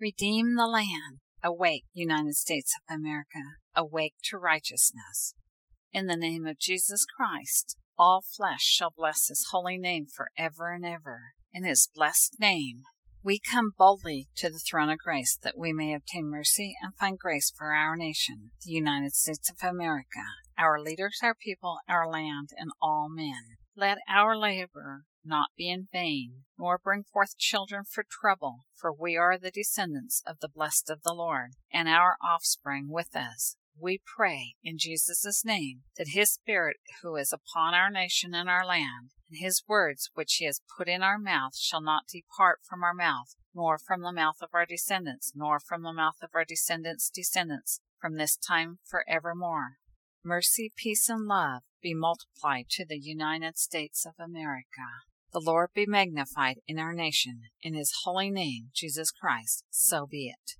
Redeem the land. Awake, United States of America. Awake to righteousness. In the name of Jesus Christ, all flesh shall bless his holy name forever and ever. In his blessed name, we come boldly to the throne of grace that we may obtain mercy and find grace for our nation, the United States of America, our leaders, our people, our land, and all men. Let our labor not be in vain, nor bring forth children for trouble, for we are the descendants of the blessed of the Lord, and our offspring with us. We pray in Jesus' name that his Spirit who is upon our nation and our land, and his words which he has put in our mouth shall not depart from our mouth, nor from the mouth of our descendants, nor from the mouth of our descendants' descendants, from this time forevermore. Mercy, peace, and love be multiplied to the United States of America. The Lord be magnified in our nation. In his holy name, Jesus Christ, so be it.